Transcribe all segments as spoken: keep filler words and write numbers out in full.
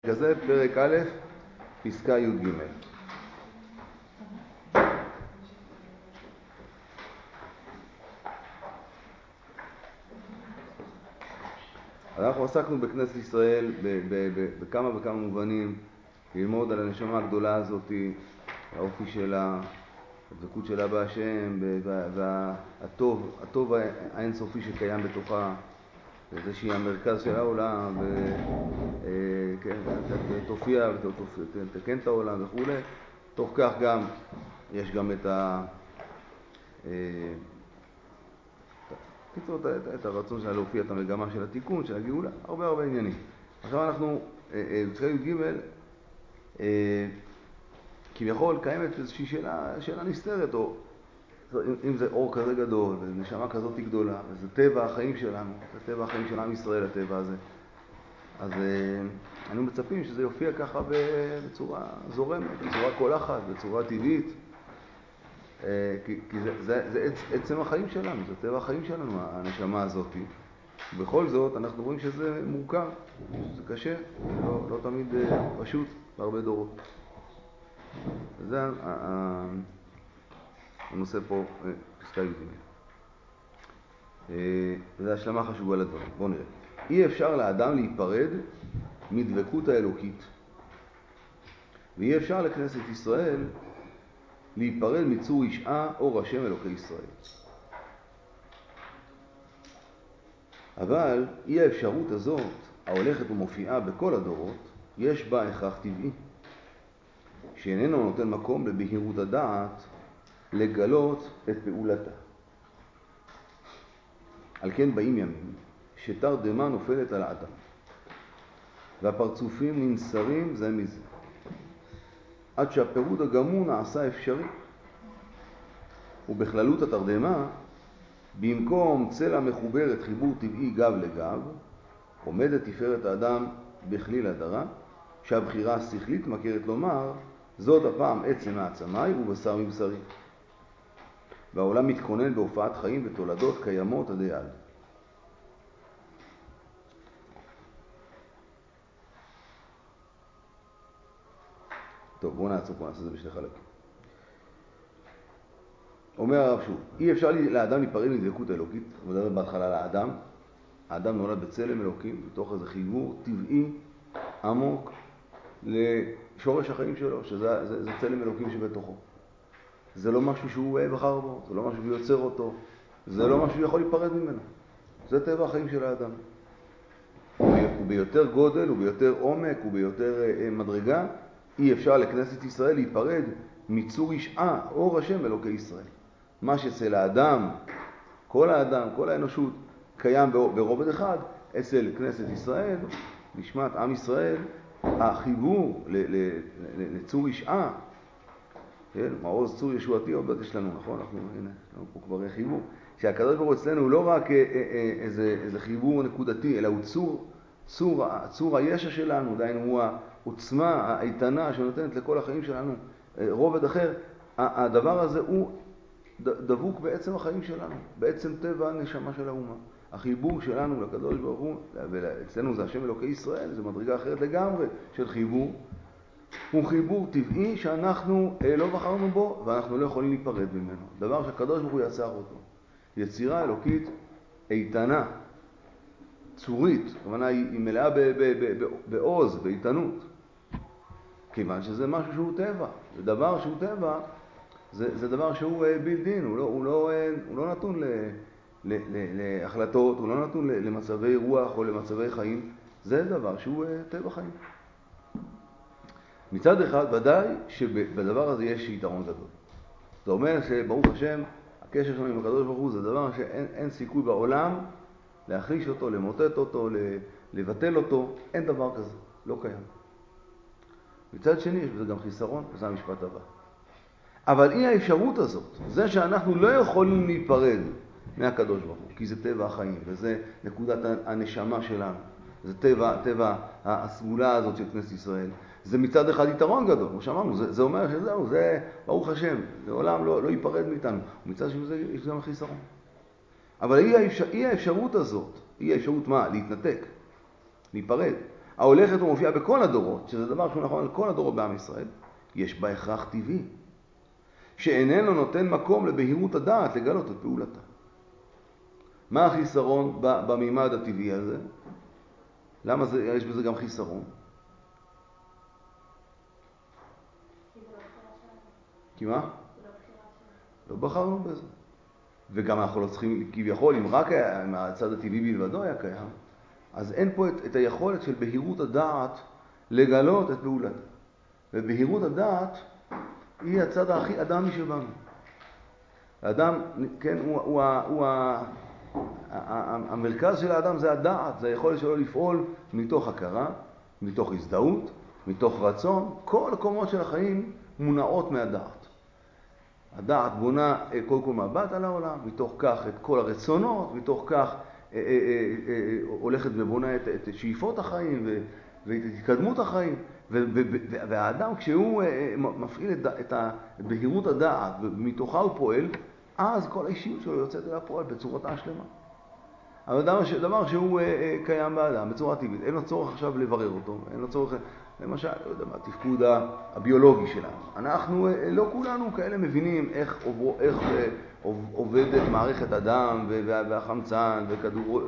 כזה פרק א', פסקה י' ג'. אנחנו עסקנו בכנסת ישראל בכמה וכמה מובנים, ללמוד על הנשמה הגדולה הזאת, האופי שלה, הדבקות שלה בהשם, והטוב, הטוב האינסופי שקיים בתוכה, זה שהיא המרכז של העולם, ותופיע ותתקן את העולם וכו'. תוך כך גם יש גם את ה... את הרצון שלה להופיע את המגמה של התיקון, של הגאולה, הרבה הרבה עניינים. עכשיו אנחנו, בפסקה י' ג', כביכול קיימת איזושהי שאלה, שאלה נסתרת, או אם זה אור כזה גדול, ונשמה כזאת גדולה, וזה טבע החיים שלנו, זה טבע החיים של עם ישראל, הטבע הזה. אז היינו מצפים שזה יופיע ככה בצורה זורמת, בצורה קולחת, בצורה טבעית, כי, כי זה, זה, זה עצם החיים שלנו, זה טבע החיים שלנו, הנשמה הזאת. ובכל זאת אנחנו רואים שזה מורכב, שזה קשה, לא, לא תמיד פשוט בהרבה דורות. זה הנושא פה, פסקה י' ג'. וזה השלמה חשובה לדברים. בואו נראה. אי אפשר לאדם להיפרד מדבקות האלוקית, ואי אפשר לכנסת ישראל להיפרד מצור ישעה אור השם אלוקי ישראל. אבל אי האפשרות הזאת, ההולכת ומופיעה בכל הדורות, יש בה הכרח טבעי, שאיננו נותן מקום לבהירות הדעת לגלות את פעולתה. על כן באים ימים שתרדמה נופלת על האדם, והפרצופים ננסרים זה מזה, עד שהפירוד הגמור נעשה אפשרי. ובכללות התרדמה, במקום צלע מחוברת חיבור טבעי גב לגב, עומדת תפארת האדם בכליל הדרה, שהבחירה השכלית מכרת לומר, זאת הפעם עצם העצמי ובשר מבשרי. והעולם מתכונן בהופעת חיים ותולדות קיימות עד יעד. טוב, בואו נעצור פה, נעשה את זה בשני חלקים. אומר הרב שוב, אי אפשר לאדם להיפרד מדבקות האלוקית, הוא מדבר בהתחלה לאדם. האדם נולד בצלם אלוקים, בתוך איזה חיבור טבעי עמוק לשורש החיים שלו, שזה זה, זה צלם אלוקים שבתוכו. זה לא משהו שהוא בחר בו, זה לא משהו שהוא יוצר אותו, זה לא משהו שיכול להיפרד ממנו. זה טבע החיים של האדם. הוא ביותר גודל, וביותר עומק, וביותר מדרגה, אי אפשר לכנסת ישראל להיפרד מצור ישעה, אור השם אלוקי ישראל. מה שאצל האדם, כל האדם, כל האנושות, קיים ברובד אחד, אצל כנסת ישראל, נשמת עם ישראל, החיבור לצור ישעה, כן? מעוז צור ישועתי עוד בית יש לנו, נכון? אנחנו, הנה, אנחנו פה כבר חיבור. שהקדוש ברוך הוא אצלנו הוא לא רק איזה, איזה חיבור נקודתי, אלא הוא צור, צור, צור הישע שלנו, דהיינו הוא העוצמה, האיתנה שנותנת לכל החיים שלנו רובד אחר. הדבר הזה הוא דבוק בעצם החיים שלנו, בעצם טבע הנשמה של האומה. החיבור שלנו לקדוש ברוך הוא, ואצלנו זה השם אלוקי ישראל, זה מדרגה אחרת לגמרי של חיבור. הוא חיבור טבעי שאנחנו לא בחרנו בו, ואנחנו לא יכולים להיפרד ממנו. דבר שהקדוש ברוך הוא יצר אותו. יצירה אלוקית איתנה, צורית, כמובן היא מלאה בעוז, באיתנות. כיוון שזה משהו שהוא טבע. זה דבר שהוא טבע, זה, זה דבר שהוא בלדין, הוא לא, הוא לא, הוא לא נתון ל, ל, ל, להחלטות, הוא לא נתון למצבי רוח או למצבי חיים. זה דבר שהוא טבע חיים. מצד אחד, ודאי שבדבר הזה יש יתרון גדול. זה אומר שברוך השם, הקשר שלנו עם הקדוש ברוך הוא זה דבר שאין אין סיכוי בעולם להחליש אותו, למוטט אותו, לבטל אותו. אין דבר כזה, לא קיים. מצד שני, יש בזה גם חיסרון, וזה המשפט הבא. אבל אי האפשרות הזאת, זה שאנחנו לא יכולים להיפרד מהקדוש ברוך הוא, כי זה טבע החיים, וזה נקודת הנשמה שלנו. זה טבע, טבע הסגולה הזאת של כנסת ישראל. זה מצד אחד יתרון גדול, כמו שאמרנו, זה, זה אומר שזהו, זה ברוך השם, לעולם לא, לא ייפרד מאיתנו. ומצד שזה יש גם חיסרון. אבל אי, האפשר, אי האפשרות הזאת, אי האפשרות מה? להתנתק, להיפרד. ההולכת ומופיעה בכל הדורות, שזה דבר שהוא נכון על כל הדורות בעם ישראל, יש בה הכרח טבעי, שאיננו נותן מקום לבהירות הדעת לגלות את פעולתה. מה החיסרון במימד הטבעי הזה? למה זה, יש בזה גם חיסרון? כי מה? לא בחרנו בזה. וגם אנחנו לא צריכים, כביכול, אם רק היה, אם הצד הטבעי בלבדו היה קיים, אז אין פה את, את היכולת של בהירות הדעת לגלות את פעולתה. ובהירות הדעת היא הצד הכי אדמי שבנו. האדם, כן, הוא, הוא, הוא, הוא, המרכז של האדם זה הדעת, זה היכולת שלו לפעול מתוך הכרה, מתוך הזדהות, מתוך רצון. כל הקומות של החיים מונעות מהדעת. הדעת בונה כל כל מבט על העולם, מתוך כך את כל הרצונות, מתוך כך אה, אה, אה, אה, הולכת ובונה את, את שאיפות החיים ו, ואת התקדמות החיים. ו, ו, ו, והאדם כשהוא אה, מפעיל את, את בהירות הדעת ומתוכה הוא פועל, אז כל האישיות שלו יוצאת אל הפועל בצורתה השלמה. אבל דבר, דבר שהוא אה, אה, קיים באדם בצורה טבעית, אין לו צורך עכשיו לברר אותו, אין לו צורך, למשל, לא יודע מה, התפקוד הביולוגי שלנו. אנחנו אה, לא כולנו כאלה מבינים איך, עובר, איך אה, עובדת מערכת הדם והחמצן וכדור,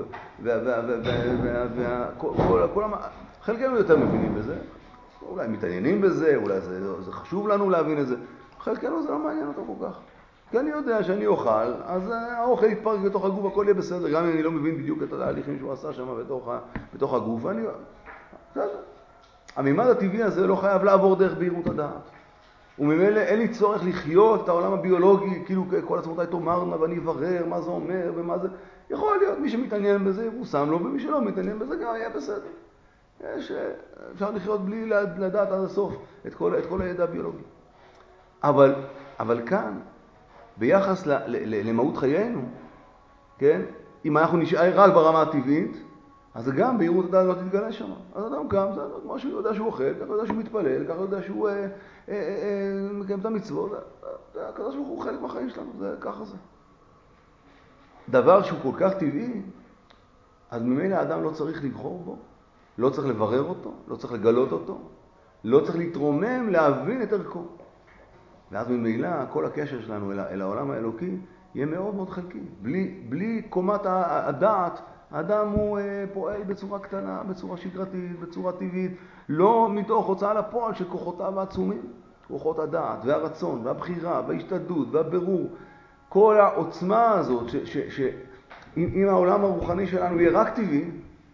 וכל המ... חלקנו יותר מבינים בזה, אולי מתעניינים בזה, אולי זה, זה חשוב לנו להבין את זה, חלקנו זה לא מעניין אותו כל כך. כי אני יודע שאני אוכל, אז האוכל יתפרק בתוך הגוף, הכל יהיה בסדר. גם אם אני לא מבין בדיוק את התהליכים שהוא עשה שם בתוך, בתוך הגוף, אני... בסדר. הממד הטבעי הזה לא חייב לעבור דרך בהירות הדעת. וממילא אין לי צורך לחיות את העולם הביולוגי, כאילו כל עצמותיי תאמרנה ואני אברר מה זה אומר ומה זה... יכול להיות, מי שמתעניין בזה הוא שם לו, ומי שלא מתעניין בזה גם יהיה בסדר. יש, אפשר לחיות בלי לדעת עד הסוף את כל, את כל הידע הביולוגי. אבל, אבל כאן, ביחס ל, ל, ל, למהות חיינו, כן? אם אנחנו נשאר רק ברמה הטבעית, אז גם בהירות הדעת לא תתגלה שם. אז אדם קם, זה כמו שהוא יודע שהוא אוכל, ככה יודע שהוא מתפלל, ככה יודע שהוא אה, אה, אה, מקיים את המצוות, ככה שהוא חלק מהחיים שלנו, זה ככה זה. דבר שהוא כל כך טבעי, אז ממילא האדם לא צריך לבחור בו, לא צריך לברר אותו, לא צריך לגלות אותו, לא צריך להתרומם להבין את ערכו. ואז ממילא כל הקשר שלנו אל, אל העולם האלוקי יהיה מאוד מאוד חלקי. בלי, בלי קומת הדעת, האדם הוא אה, פועל בצורה קטנה, בצורה שגרתית, בצורה טבעית, לא מתוך הוצאה לפועל של כוחותיו העצומים, כוחות הדעת והרצון והבחירה וההשתדלות והבירור. כל העוצמה הזאת, ש, ש, ש, אם, אם העולם הרוחני שלנו יהיה רק טבעי,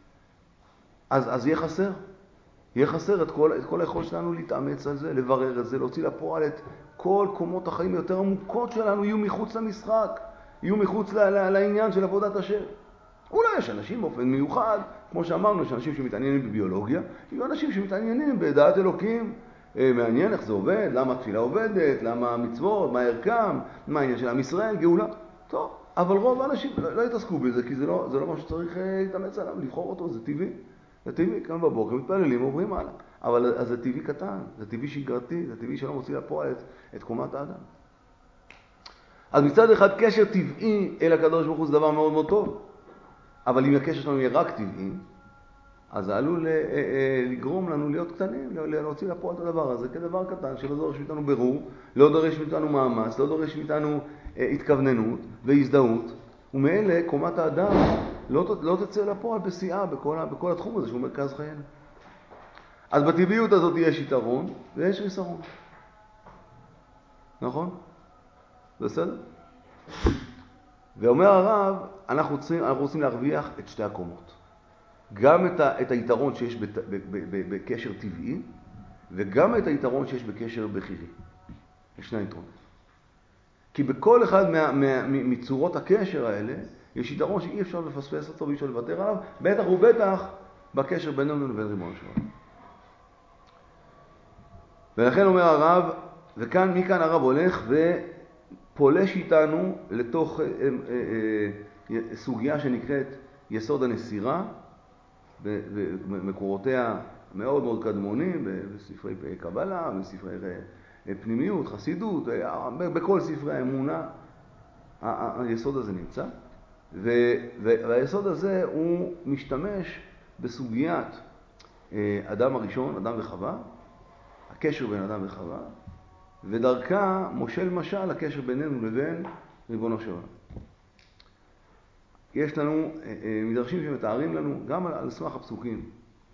אז, אז יהיה חסר. יהיה חסר את כל, את כל היכולת שלנו להתאמץ על זה, לברר את זה, להוציא לפועל את כל קומות החיים היותר עמוקות שלנו יהיו מחוץ למשחק, יהיו מחוץ ל, ל, לעניין של עבודת השם. אולי יש אנשים באופן מיוחד, כמו שאמרנו, יש אנשים שמתעניינים בביולוגיה, יהיו אנשים שמתעניינים בדעת אלוקים, אה, מעניין איך זה עובד, למה התפילה עובדת, למה המצוות, מה ערכם, מה העניין של עם ישראל, גאולה. טוב, אבל רוב האנשים לא, לא יתעסקו בזה, כי זה לא, זה לא מה שצריך אה, להתאמץ עליו, לבחור אותו, זה טבעי. זה טבעי, כאן בבוקר מתפללים, עוברים הלאה. אבל אז זה טבעי קטן, זה טבעי שגרתי, זה טבעי שלא מוציא לפועל את, את קומת האדם. אז מצד אחד קשר טבעי אל הקדוש ברוך הוא זה דבר מאוד מאוד טוב. אבל אם הקשר שלנו יהיה רק טבעי, אז זה עלול אה, אה, לגרום לנו להיות קטנים, להוציא לפועל את הדבר הזה כדבר קטן שלא דורש מאיתנו ברור, לא דורש מאיתנו מאמץ, לא דורש מאיתנו אה, התכווננות והזדהות, ומאלה קומת האדם לא, לא תצא לפועל בשיאה בכל, בכל התחום הזה שהוא מרכז חיינו. אז בטבעיות הזאת יש יתרון ויש חיסרון. נכון? בסדר? ואומר הרב, אנחנו רוצים, אנחנו רוצים להרוויח את שתי הקומות. גם את, ה, את היתרון שיש ב, ב, ב, ב, בקשר טבעי, וגם את היתרון שיש בקשר בחירי. יש שני יתרונות. כי בכל אחד מה, מה, מצורות הקשר האלה, יש יתרון שאי אפשר לפספס אותו ואי אפשר לוותר עליו, בטח ובטח בקשר בינינו לבין ריבונו של עולם. ולכן אומר הרב, וכאן, מכאן הרב הולך ופולש איתנו לתוך אה, אה, אה, סוגיה שנקראת יסוד הנסירה, במקורותיה מאוד מאוד קדמונים, בספרי קבלה, בספרי פנימיות, חסידות, בכל ספרי האמונה, היסוד הזה נמצא. והיסוד הזה הוא משתמש בסוגיית אדם הראשון, אדם וחווה, הקשר בין אדם וחווה, ודרכה מושל משל הקשר בינינו לבין ריבונו של עולם. יש לנו מדרשים שמתארים לנו גם על, על סמך הפסוקים.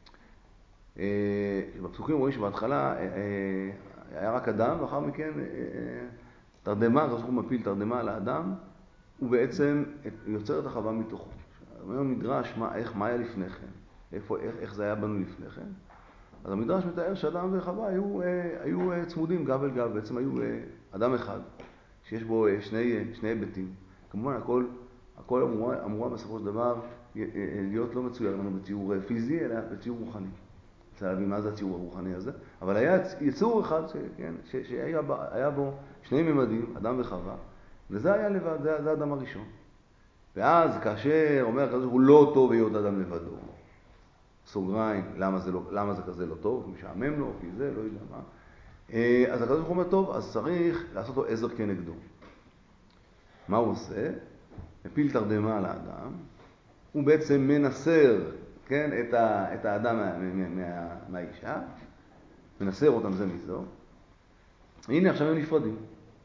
בפסוקים רואים שבהתחלה היה רק אדם, ואחר מכן תרדמה, הוא מפיל תרדמה על האדם, הוא בעצם יוצר את החווה מתוכו. היום מדרש מה, איך, מה היה לפני כן, איפה, איך, איך זה היה בנו לפני כן. אז המדרש מתאר שאדם וחווה היו, היו צמודים גב אל גב, בעצם היו אדם אחד, שיש בו שני, שני היבטים. כמובן הכל, הכל אמורה, אמורה בסופו של דבר להיות לא מצויר לנו בציור פיזי, אלא בציור רוחני. צריך להבין מה זה הציור הרוחני הזה, אבל היה יצור אחד כן, שהיה היה בו שני ממדים, אדם וחווה, וזה היה לבד, זה, זה האדם הראשון. ואז כאשר אומר כזה הוא לא טוב להיות אדם לבדו, סוגריים, למה זה, לא, למה זה כזה לא טוב, משעמם לו, כי זה, לא יודע מה. אז הקדוש ברוך הוא אומר טוב, אז צריך לעשות לו עזר כנגדו. מה הוא עושה? מפיל תרדמה על האדם, הוא בעצם מנסר כן, את, ה, את האדם מה, מה, מה, מהאישה, מנסר אותם זה מזו. הנה עכשיו הם נפרדים.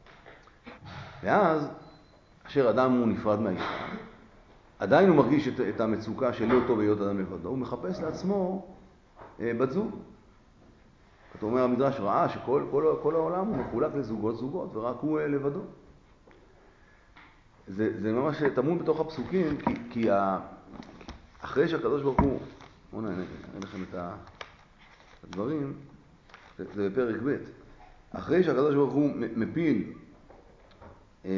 ואז, אשר אדם הוא נפרד מהאישה, עדיין הוא מרגיש את, את המצוקה של לא טוב להיות אדם לבדו, הוא מחפש לעצמו אה, בת זוג. אתה אומר, המדרש ראה שכל כל, כל העולם הוא מחולק לזוגות זוגות, ורק הוא אה, לבדו. זה, זה ממש תמון בתוך הפסוקים, כי, כי ה... אחרי שהקדוש ברוך הוא, בואו נראה לכם את הדברים, זה, זה בפרק ב', אחרי שהקדוש ברוך הוא מפיל, אה,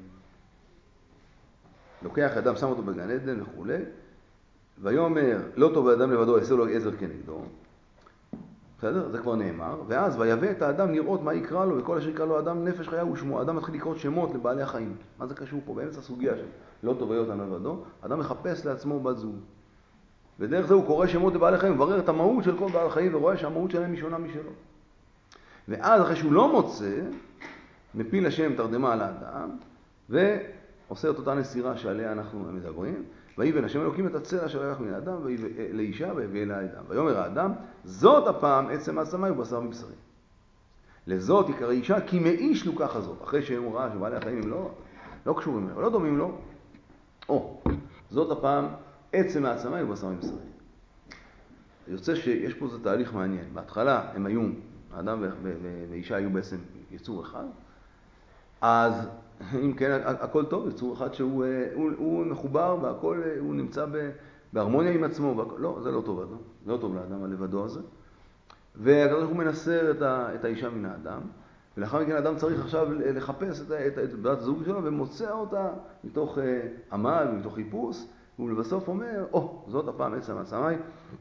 לוקח אדם, שם אותו בגן עדן וכו', ויאמר, לא טוב האדם לבדו, יעשה לו עזר כנגדו, בסדר? זה כבר נאמר, ואז ויבא את האדם לראות מה יקרא לו, וכל אשר יקרא לו אדם נפש חיה ושמו, האדם מתחיל לקרוא שמות לבעלי החיים. מה זה קשור פה? באמצע הסוגיה של לא טוב להיות אדם לבדו, האדם מחפש לעצמו בת זוג. ודרך זה הוא קורא שמות לבעלי חיים, מברר את המהות של כל בעל חיים, ורואה שהמהות שלהם היא שונה משלו. ואז אחרי שהוא לא מוצא, מפיל השם תרדמה על האדם, ועושה את אותה נסירה שעליה אנחנו מדברים, ויבן השם אלוקים את הצלע של לקח מן האדם, לאישה ויביא אל האדם. ויאמר האדם, זאת הפעם עצם השמיים ובשר מבשרי. לזאת יקרא אישה, כי מאיש לוקח הזאת. אחרי שהוא ראה שבעלי החיים הם לא, לא קשורים לו, לא דומים לו. או, זאת הפעם עצם השמיים ובשר מבשרי. יוצא שיש פה זה תהליך מעניין. בהתחלה הם היו, האדם ואישה היו בעצם יצור אחד, אז אם כן, הכל טוב, יצור אחד שהוא הוא, הוא מחובר והכל, הוא נמצא בהרמוניה עם עצמו. והכל, לא, זה לא טוב אדם, זה לא טוב לאדם הלבדו הזה. והקדוש ברוך הוא מנסר את, ה, את האישה מן האדם, ולאחר מכן האדם צריך עכשיו לחפש את, את, את בת זוג שלו, ומוצא אותה מתוך uh, עמל, מתוך חיפוש, ולבסוף אומר, או, oh, זאת הפעם עצם השמיים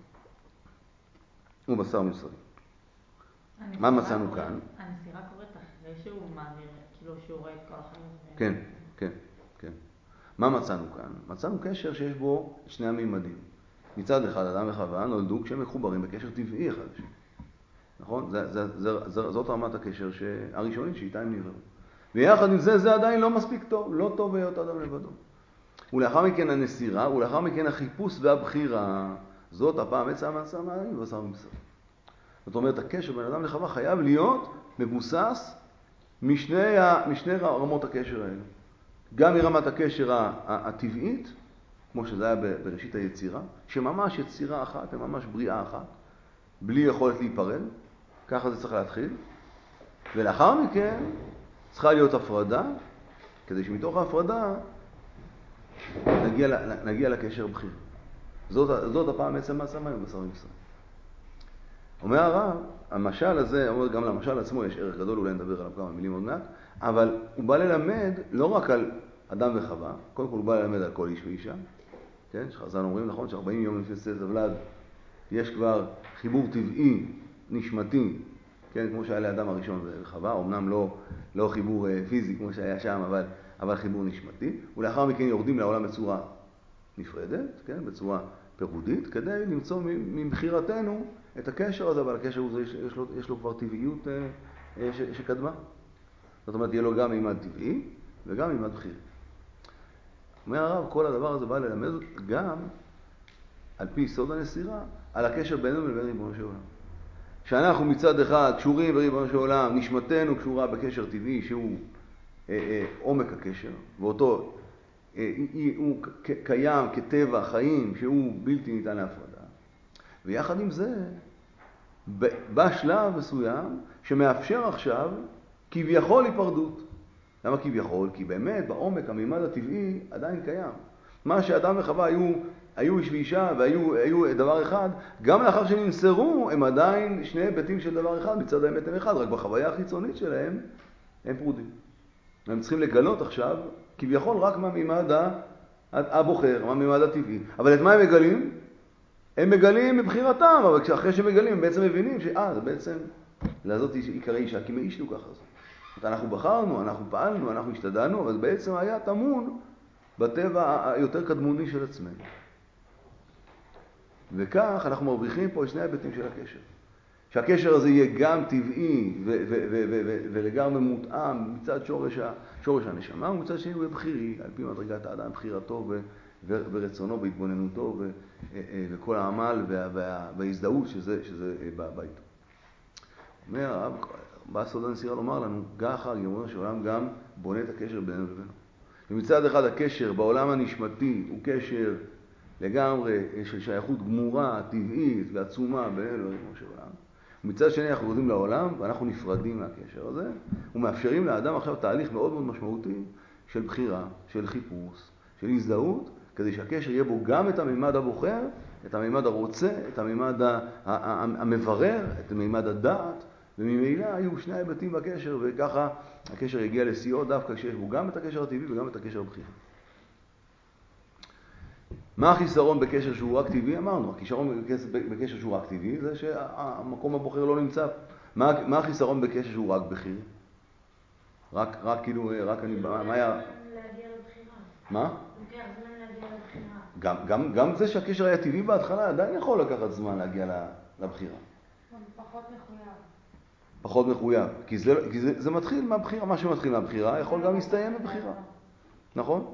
ובשר מבשרי. מה מצאנו כאן? הנסירה קוראת אחרי שהוא מעביר, כאילו שהוא רואה את כל החיים. כן, כן, כן. מה מצאנו כאן? מצאנו קשר שיש בו שני הממדים. מצד אחד, אדם וחווה נולדו כשהם מחוברים בקשר טבעי אחד לשני. נכון? זה, זה, זה, זה, זאת רמת הקשר הראשונית שאיתה הם נבראו. ויחד עם זה, זה עדיין לא מספיק טוב, לא טוב להיות אדם לבדו. ולאחר מכן הנסירה, ולאחר מכן החיפוש והבחירה, זאת הפעם עצם השמיים ובשר מבשרי. זאת אומרת, הקשר בין אדם לחווה חייב להיות מבוסס משני, משני רמות הקשר האלה. גם מרמת הקשר הטבעית, כמו שזה היה בראשית היצירה, שממש יצירה אחת, ממש בריאה אחת, בלי יכולת להיפרד, ככה זה צריך להתחיל. ולאחר מכן צריכה להיות הפרדה, כדי שמתוך ההפרדה נגיע, נגיע לקשר בחיר. זאת, זאת הפעם עצם השמיים ובשר מבשרי. אומר הרב, המשל הזה, אומר גם למשל עצמו יש ערך גדול, אולי נדבר עליו כמה מילים עוד מעט, אבל הוא בא ללמד לא רק על אדם וחווה, קודם כל הוא בא ללמד על כל איש ואישה, כן? שחז"ל אומרים נכון ש-ארבעים יום לפני צאת ולד יש כבר חיבור טבעי, נשמתי, כן? כמו שהיה לאדם הראשון וחווה, אמנם לא, לא חיבור פיזי כמו שהיה שם, אבל, אבל חיבור נשמתי, ולאחר מכן יורדים לעולם בצורה נפרדת, כן? בצורה פירודית, כדי למצוא מבחירתנו את הקשר הזה, אבל הקשר הזה יש, יש, לו, יש לו כבר טבעיות אה, ש, שקדמה. זאת אומרת, יהיה לו גם מימד טבעי וגם מימד בחיר. אומר הרב, כל הדבר הזה בא ללמד גם על פי יסוד הנסירה, על הקשר בינינו לבין ריבונו של עולם. שאנחנו מצד אחד קשורים בריבונו של עולם, נשמתנו קשורה בקשר טבעי שהוא אה, אה, עומק הקשר, ואותו אה, הוא קיים כטבע חיים שהוא בלתי ניתן להפרדה. ויחד עם זה, בא שלב מסוים שמאפשר עכשיו כביכול היפרדות. למה כביכול? כי באמת בעומק הממד הטבעי עדיין קיים. מה שאדם וחווה היו, היו איש ואישה והיו היו דבר אחד, גם לאחר שנמסרו הם עדיין שני היבטים של דבר אחד, מצד האמת הם אחד, רק בחוויה החיצונית שלהם הם פרודים. הם צריכים לגלות עכשיו כביכול רק מהממד הבוחר, מהממד הטבעי. אבל את מה הם מגלים? הם מגלים מבחירתם, אבל אחרי שהם מגלים הם בעצם מבינים שאה, זה בעצם לזאת עיקרי אישה, כי מאישנו ככה זה. אנחנו בחרנו, אנחנו פעלנו, אנחנו השתדלנו, אבל בעצם היה טמון בטבע היותר קדמוני של עצמנו. וכך אנחנו מרוויחים פה שני היבטים של הקשר. שהקשר הזה יהיה גם טבעי ולגמרי מותאם מצד שורש, שורש הנשמה, ומצד שני הוא יהיה בחירי, על פי מדרגת האדם, בחירתו ורצונו והתבוננותו וכל העמל וההזדהות שזה, שזה בא איתו. אומר הרב, בא סוד הנסירה לומר לנו, ככה ריבונו של עולם גם בונה את הקשר בינינו לבינו. ומצד אחד הקשר בעולם הנשמתי הוא קשר לגמרי של שייכות גמורה, טבעית ועצומה בינינו לריבונו של עולם. ומצד שני אנחנו יורדים לעולם ואנחנו נפרדים מהקשר הזה, ומאפשרים לאדם עכשיו תהליך מאוד מאוד משמעותי של בחירה, של חיפוש, של הזדהות, כדי שהקשר יהיה בו גם את הממד הבוחר, את הממד הרוצה, את הממד המברר, את הממד הדעת, וממילא היו שני היבטים בקשר, וככה הקשר יגיע לשיאו דווקא כשיש בו גם את הקשר הטבעי וגם את הקשר הבחירה. מה החיסרון בקשר שהוא רק טבעי? אמרנו, החיסרון בקשר שהוא רק טבעי זה שהמקום הבוחר לא נמצא. מה, מה החיסרון בקשר שהוא רק בחיר? רק, רק כאילו, רק אני, מה היה? להגיע לבחירה. מה? לוקח זמן להגיע לבחירה. גם, גם, גם זה שהקשר היה טבעי בהתחלה עדיין יכול לקחת זמן להגיע לבחירה. פחות מחויב. פחות מחויב, כי זה, כי זה, זה מתחיל מהבחירה, מה שמתחיל מהבחירה יכול גם להסתיים בבחירה. נכון?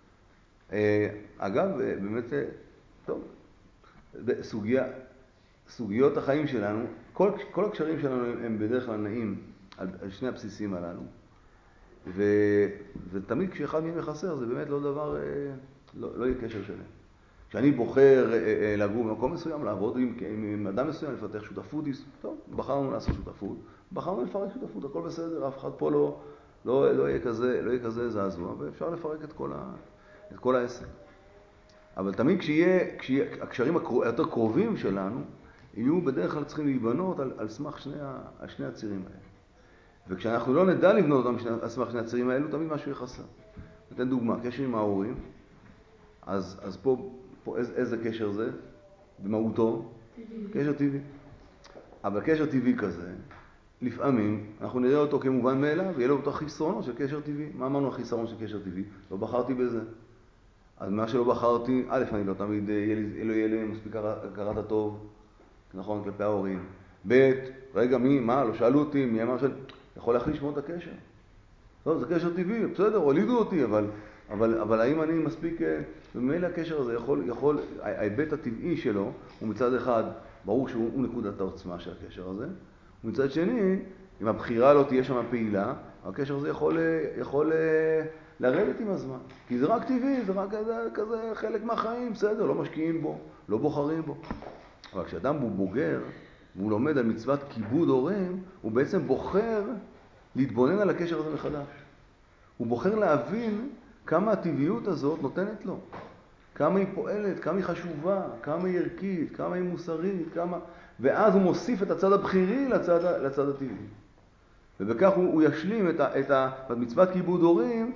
אגב, באמת, טוב, סוגיה, סוגיות החיים שלנו, כל, כל הקשרים שלנו הם בדרך כלל נעים על, על שני הבסיסים הללו. ו, ותמיד כשאחד מהם יחסר, זה באמת לא דבר, לא, לא יהיה קשר שלהם. כשאני בוחר לגור במקום מסוים, לעבוד עם, עם אדם מסוים, לפתח שותפות, טוב, בחרנו לעשות שותפות, בחרנו לפרק שותפות, הכל בסדר, אף אחד פה לא, לא, לא יהיה כזה, לא יהיה כזה זעזוע, ואפשר לפרק את כל, ה, את כל העסק. אבל תמיד כשיהיה, כשיהיה, הקשרים היותר קרובים שלנו, יהיו בדרך כלל צריכים להיבנות על, על סמך שני, על שני הצירים האלה. וכשאנחנו לא נדע לבנות אותם על סמך שני הצירים האלו, תמיד משהו יחסר. ניתן דוגמה, קשר עם ההורים, אז, אז פה, פה איזה, איזה קשר זה? במהותו? טבעי. קשר טבעי. אבל קשר טבעי כזה, לפעמים אנחנו נראה אותו כמובן מאליו, ויהיה לו אותו חיסרונות של קשר טבעי. מה אמרנו החיסרון של קשר טבעי? לא בחרתי בזה. אז מה שלא בחרתי, א', אני לא תמיד לא יהיה לי מספיק הכרת הטוב, נכון, כלפי ההורים. ב', רגע, מי, מה, לא שאלו אותי, מי אמר של... יכול להחליש מאוד את הקשר. טוב, זה קשר טבעי, בסדר, הולידו אותי, אבל, אבל, אבל האם אני מספיק... ומילא הקשר הזה יכול, יכול, ההיבט הטבעי שלו, הוא מצד אחד, ברור שהוא נקודת העוצמה של הקשר הזה, ומצד שני, אם הבחירה לא תהיה שם פעילה, הקשר הזה יכול, יכול לרדת עם הזמן. כי זה רק טבעי, זה רק כזה, כזה חלק מהחיים, בסדר, לא משקיעים בו, לא בוחרים בו. אבל כשאדם הוא בוגר, והוא לומד על מצוות כיבוד הורים, הוא בעצם בוחר להתבונן על הקשר הזה מחדש. הוא בוחר להבין כמה הטבעיות הזאת נותנת לו. כמה היא פועלת, כמה היא חשובה, כמה היא ערכית, כמה היא מוסרית, כמה... ואז הוא מוסיף את הצד הבחירי לצד, לצד הטבעי. ובכך הוא, הוא ישלים את, ה, את, ה, את מצוות כיבוד הורים.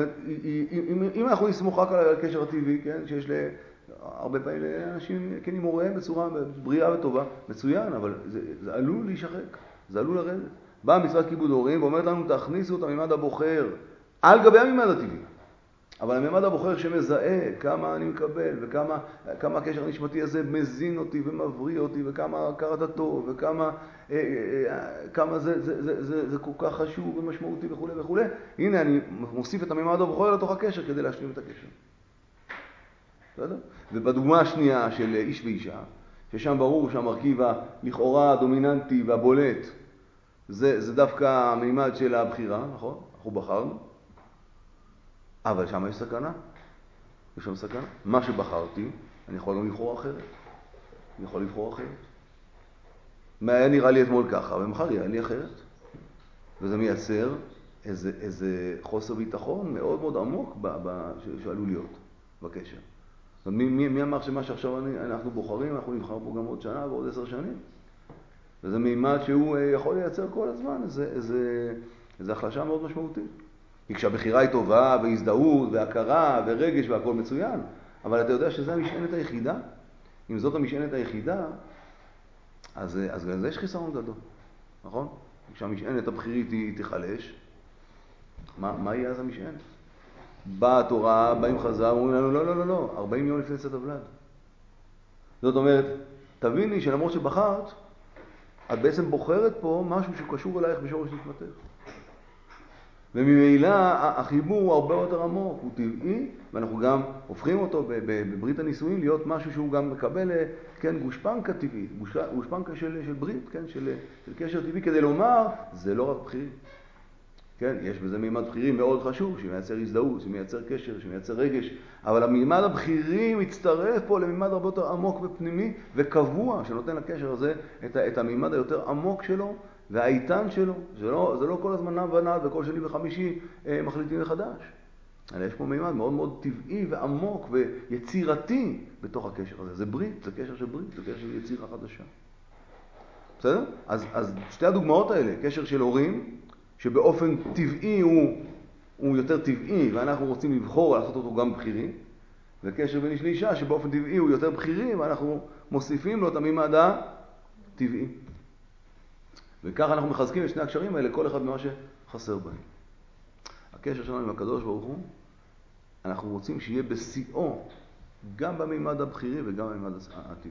אם, אם אנחנו נסמוך רק על הקשר הטבעי, כן, שיש להרבה פעמים לאנשים כן עם הוריהם בצורה בריאה וטובה, מצוין, אבל זה, זה עלול להישחק, זה עלול לרדת. באה מצוות כיבוד הורים ואומרת לנו, תכניסו את הממד הבוחר על גבי הממד הטבעי. אבל הממד הבוחר שמזהה כמה אני מקבל וכמה כמה הקשר הנשמתי הזה מזין אותי ומבריא אותי וכמה הכרת הטוב וכמה אה, אה, כמה זה, זה, זה, זה, זה כל כך חשוב ומשמעותי וכו' וכו'. הנה אני מוסיף את הממד הבוחר לתוך הקשר כדי להשלים את הקשר. בסדר? ובדוגמה השנייה של איש ואישה, ששם ברור שהמרכיב לכאורה הדומיננטי והבולט, זה, זה דווקא המימד של הבחירה, נכון? אנחנו בחרנו, אבל שם יש סכנה. יש שם סכנה. מה שבחרתי, אני יכול גם לבחור אחרת. אני יכול לבחור אחרת. מה היה נראה לי אתמול ככה, ומחר יהיה לי אחרת. וזה מייצר איזה, איזה חוסר ביטחון מאוד מאוד עמוק ב, ב, שעלול להיות בקשר. מי, מי, מי אמר שמה שעכשיו אני, אנחנו בוחרים, אנחנו נבחר פה גם עוד שנה ועוד עשר שנים? וזה מימד שהוא יכול לייצר כל הזמן איזה, איזה, איזה החלשה מאוד משמעותית. כי כשהבחירה היא טובה, והזדהות, והכרה, ורגש, והכל מצוין, אבל אתה יודע שזה המשענת היחידה. אם זאת המשענת היחידה, אז, אז גם זה יש חיסרון גדול, נכון? כשהמשענת הבחירית היא תחלש, מה, מה יהיה אז המשענת? באה התורה, באים חז"ל, אומרים לנו, לא, לא, לא, לא, ארבעים יום לפני צאת הוולד. זאת אומרת, תביני שלמרות שבחרת, את בעצם בוחרת פה משהו שקשור אלייך בשורש נשמתך. וממילא החיבור הוא הרבה יותר עמוק, הוא טבעי, ואנחנו גם הופכים אותו בברית הנישואים להיות משהו שהוא גם מקבל, כן, גושפנקה טבעית, גושפנקה של, של ברית, כן, של, של קשר טבעי, כדי לומר, זה לא רק בחירי. כן, יש בזה מימד בחירי מאוד חשוב, שמייצר הזדהות, שמייצר קשר, שמייצר רגש, אבל המימד הבחירי מצטרף פה למימד הרבה יותר עמוק ופנימי וקבוע, שנותן לקשר הזה את, את המימד היותר עמוק שלו, והאיתן שלו. זה לא, זה לא כל הזמן נע ונד וכל שני וחמישי אה, מחליטים מחדש. אלא יש פה מימד מאוד מאוד טבעי ועמוק ויצירתי בתוך הקשר הזה. זה ברית, זה קשר של ברית, זה קשר של יצירה חדשה. בסדר? אז, אז שתי הדוגמאות האלה, קשר של הורים, שבאופן טבעי הוא, הוא יותר טבעי, ואנחנו רוצים לבחור לעשות אותו גם בחירי, וקשר בין איש לאישה, שבאופן טבעי הוא יותר בחירי, ואנחנו מוסיפים לו את המימד הטבעי. וככה אנחנו מחזקים את שני הקשרים האלה, כל אחד ממה שחסר בהם. הקשר שלנו עם הקדוש ברוך הוא, אנחנו רוצים שיהיה בשיאו, גם במימד הבחירי וגם במימד הטבעי.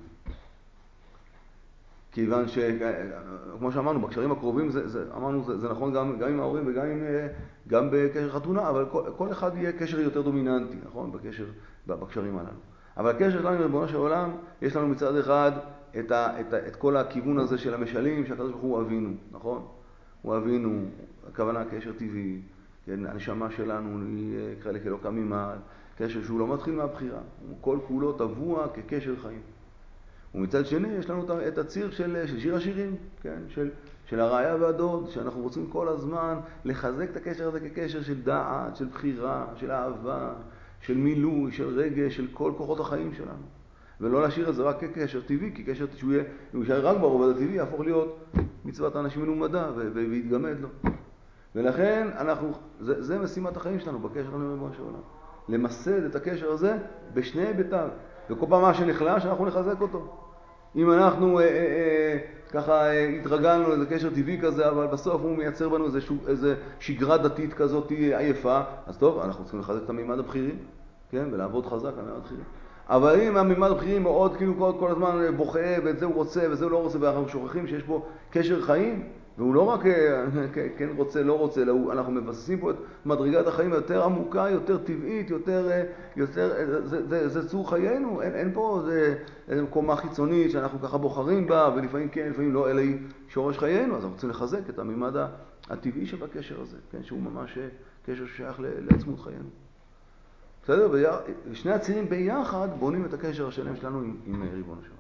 כיוון ש, כמו שאמרנו, בקשרים הקרובים, זה, זה, אמרנו, זה, זה נכון גם, גם עם ההורים וגם עם, גם בקשר חתונה, אבל כל, כל אחד יהיה קשר יותר דומיננטי, נכון? בקשר, בקשרים הללו. אבל הקשר שלנו עם ריבונו של עולם, יש לנו מצד אחד את, ה, את, ה, את כל הכיוון הזה של המשלים, שהקדוש ברוך הוא אבינו, נכון? הוא אבינו, הכוונה קשר טבעי, כן? הנשמה שלנו היא חלק אלוקה ממעל, קשר שהוא לא מתחיל מהבחירה, הוא כל כולו טבוע כקשר חיים. ומצד שני יש לנו את הציר של, של שיר השירים, כן? של, של הרעיה והדוד, שאנחנו רוצים כל הזמן לחזק את הקשר הזה כקשר של דעת, של בחירה, של אהבה, של מילוי, של רגש, של כל כוחות החיים שלנו. ולא להשאיר את זה רק כקשר טבעי, כי קשר שהוא יהיה, הוא יישאר רק ברובד הטבעי, יהפוך להיות מצוות האנשים מנומדה ויתגמד לו. ולכן אנחנו, זה, זה משימת החיים שלנו בקשר שלנו עם ריבונו של עולם. למסד את הקשר הזה בשני היבטיו. וכל פעם מה שנחלש, אנחנו נחזק אותו. אם אנחנו אה, אה, אה, ככה אה, התרגלנו לאיזה קשר טבעי כזה, אבל בסוף הוא מייצר בנו איזה, איזה שגרה דתית כזאת עייפה, אז טוב, אנחנו צריכים לחזק את המימד הבחירי, כן? ולעבוד חזק על המימד הבחירי. אבל אם המימד הבחירי מאוד כאילו כל, כל הזמן בוכה, ואת זה הוא רוצה וזה הוא לא רוצה, ואנחנו שוכחים שיש פה קשר חיים, והוא לא רק כן רוצה, לא רוצה, אלא אנחנו מבססים פה את מדרגת החיים יותר עמוקה, יותר טבעית, יותר, יותר זה, זה, זה צור חיינו. אין, אין פה זה, זה קומה חיצונית שאנחנו ככה בוחרים בה, ולפעמים כן, לפעמים לא, אלא היא שורש חיינו. אז אנחנו רוצים לחזק את המימד הטבעי שבקשר הזה, כן? שהוא ממש קשר ששייך לעצמות חיינו. בסדר? ושני הצירים ביחד בונים את הקשר השלם שלנו עם, עם ריבונו של עולם.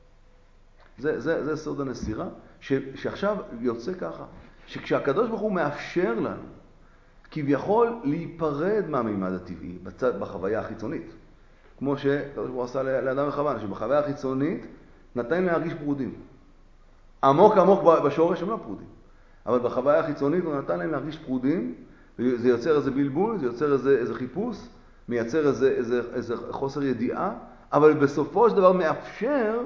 זה, זה, זה סוד הנסירה, ש, שעכשיו יוצא ככה, שכשהקדוש ברוך הוא מאפשר לנו, כביכול להיפרד מהמימד הטבעי, בצד, בחוויה החיצונית, כמו שהקדוש ברוך הוא עשה לאדם וחווה, שבחוויה החיצונית נתן להרגיש פרודים. עמוק עמוק בשורש הם לא פרודים, אבל בחוויה החיצונית הוא נתן להם להרגיש פרודים, וזה יוצר איזה בלבול, זה יוצר איזה, איזה חיפוש, מייצר איזה, איזה, איזה חוסר ידיעה, אבל בסופו של דבר מאפשר,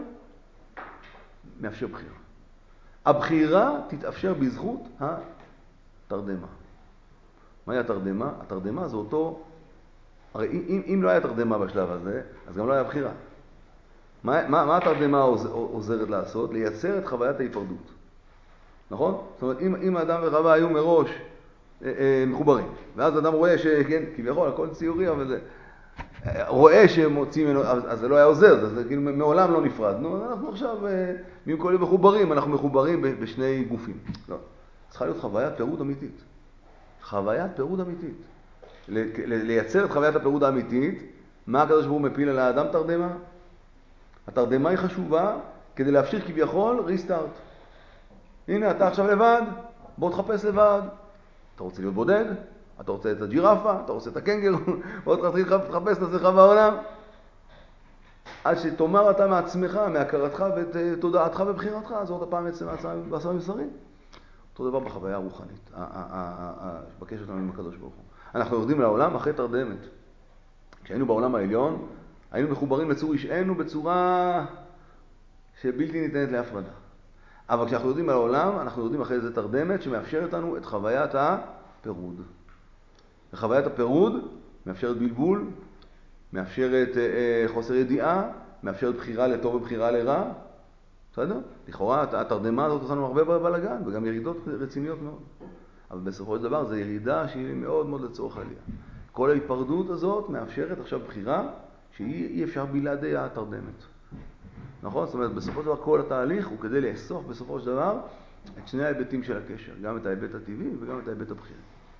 מאפשר בחירה. הבחירה תתאפשר בזכות התרדמה. מהי התרדמה? התרדמה זה אותו, הרי אם, אם לא היה תרדמה בשלב הזה, אז גם לא היה בחירה. מה, מה, מה התרדמה עוזרת לעשות? לייצר את חוויית ההיפרדות. נכון? זאת אומרת, אם, אם האדם וחווה היו מראש אה, אה, מחוברים, ואז האדם רואה שכן, כביכול, הכל ציורי, אבל זה, רואה שהם מוצאים ממנו, אז זה לא היה עוזר, זה כאילו מעולם לא נפרדנו, אנחנו עכשיו, במקום מחוברים, אנחנו מחוברים בשני גופים. לא, צריכה להיות חוויית פירוד אמיתית. חוויית פירוד אמיתית. לייצר את חוויית הפירוד האמיתית, מה הקדוש ברוך הוא מפיל על האדם תרדמה? התרדמה היא חשובה כדי להפשיר כביכול ריסטארט. הנה, אתה עכשיו לבד, בוא תחפש לבד. אתה רוצה להיות בודד? אתה רוצה את הג'ירפה? אתה רוצה את הקנגר? בוא תתחיל לחפש את עצמך בעולם. עד שתאמר אתה מעצמך, מהכרתך ותודעתך ובחירתך, אז עוד הפעם יצא בעשה מבשרי. אותו דבר בחוויה הרוחנית, בקשר שלנו עם הקדוש ברוך הוא. אנחנו יורדים לעולם אחרי תרדמת. כשהיינו בעולם העליון, היינו מחוברים לצור אישנו בצורה שבלתי ניתנת להפרדה. אבל כשאנחנו יורדים לעולם, אנחנו יורדים אחרי איזה תרדמת שמאפשרת לנו את חוויית הפירוד. וחוויית הפירוד מאפשרת בלבול, מאפשרת אה, חוסר ידיעה, מאפשרת בחירה לטוב ובחירה לרע. בסדר? לכאורה התרדמה הזאת עושה לנו הרבה בלגן, וגם ירידות רציניות מאוד. אבל בסופו של דבר זו ירידה שהיא מאוד מאוד לצורך עלייה. כל ההיפרדות הזאת מאפשרת עכשיו בחירה שאי אפשר בלעדי התרדמת. נכון? זאת אומרת, בסופו של דבר כל התהליך הוא כדי לאסוף בסופו של דבר את שני ההיבטים של הקשר, גם את ההיבט הטבעי וגם את ההיבט הבחירי.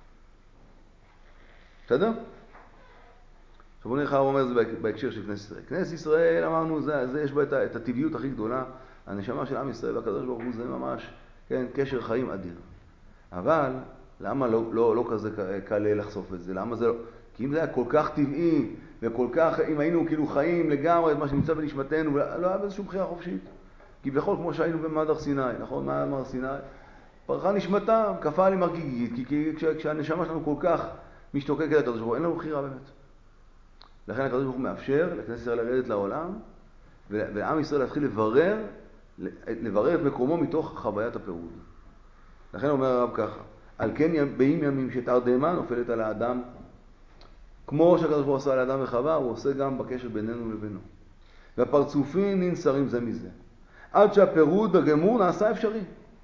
בסדר? עכשיו בוא נראה איך הוא אומר את זה בהקשר של כנסת ישראל. כנסת ישראל, אמרנו, זה, זה יש בה את, את הטבעיות הכי גדולה. הנשמה של עם ישראל והקדוש ברוך הוא זה ממש, כן, קשר חיים אדיר. אבל למה לא, לא, לא כזה קל לחשוף את זה? למה זה לא? כי אם זה היה כל כך טבעי וכל כך, אם היינו כאילו חיים לגמרי את מה שנמצא בנשמתנו, לא היה באיזושהי בחירה חופשית. כי בכל כמו שהיינו במעמד הר סיני, נכון? מה אמר סיני? פרחה נשמתם, כפה עלי מרגיגית, כי, כי כשה, כשהנשמה שלנו כל כך משתוקקת לקדוש ברוך הוא, אין לנו בחירה באמת. לכן הקדוש ברוך הוא מאפשר לכנסת ישראל לרדת לעולם, ולעם ישראל להתחיל לברר, לברר את מקומו מתוך חוויית הפירוד. לכן אומר הרב ככה, על כן באים ימים שתרדמה נופלת על האדם, כמו שהקדוש ברוך הוא עשה על האדם וחווה, הוא עושה גם בקשר בינינו לבינו. והפרצופים ננסרים זה מזה. עד שהפירוד הגמור נעשה אפשרי.